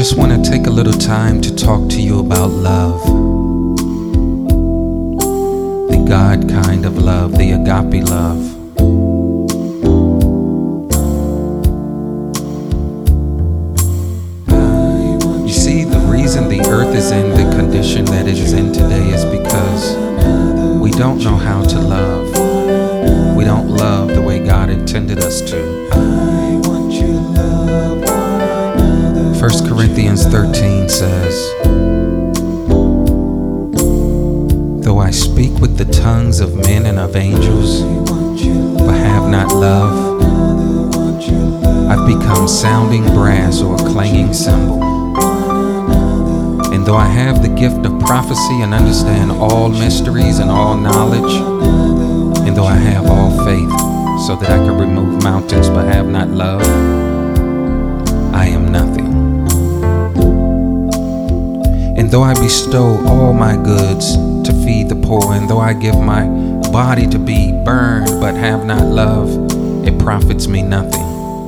just want to take a little time to talk to you about love. The God kind of love, the agape love. You see, the reason the earth is in the condition that it is in today is because we don't know how to love. We don't love the way God intended us to. 1 Corinthians 13 says, though I speak with the tongues of men and of angels, but have not love, I've become sounding brass or a clanging cymbal. And though I have the gift of prophecy and understand all mysteries and all knowledge, and though I have all faith so that I can remove mountains but have not love, I am nothing. And though I bestow all my goods to feed the poor, and though I give my body to be burned but have not love, it profits me nothing.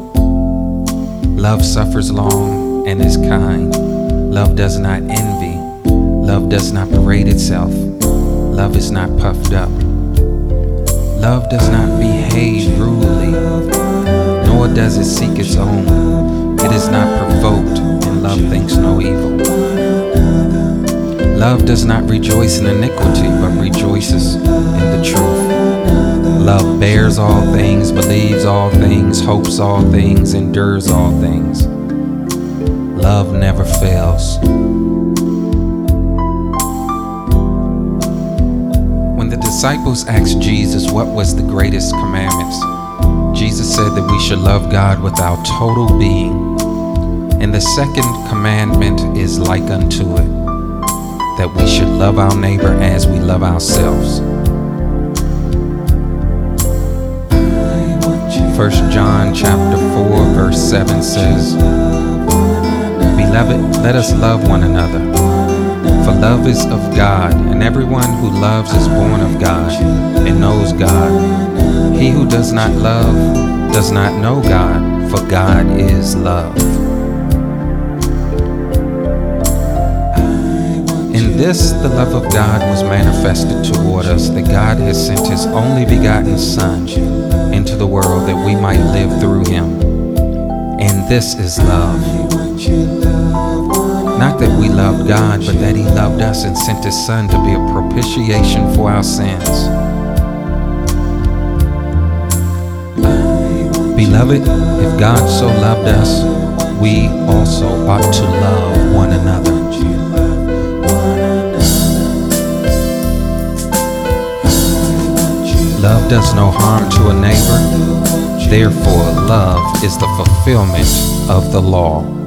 Love suffers long and is kind. Love does not envy. Love does not parade itself. Love is not puffed up. Love does not behave rudely, nor does it seek its own. It is not provoked, and love thinks no evil. Love does not rejoice in iniquity, but rejoices in the truth. Love bears all things, believes all things, hopes all things, endures all things. Love never fails. When the disciples asked Jesus what was the greatest commandments, Jesus said that we should love God with our total being. And the second commandment is like unto it, that we should love our neighbor as we love ourselves. 1 John chapter 4 verse 7 says, beloved, let us love one another, for love is of God, and everyone who loves is born of God and knows God. He who does not love does not know God, for God is love. In this, the love of God was manifested toward us, that God has sent His only begotten Son into the world that we might live through Him. And this is love. Not that we loved God, but that He loved us and sent His Son to be a propitiation for our sins. Beloved, if God so loved us, we also ought to love one another. Love does no harm to a neighbor. Therefore, love is the fulfillment of the law.